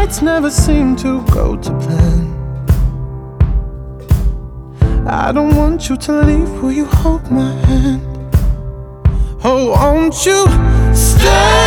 nights never seem to go to plan. I don't want you to leave, will you hold my hand? Oh, won't you stay?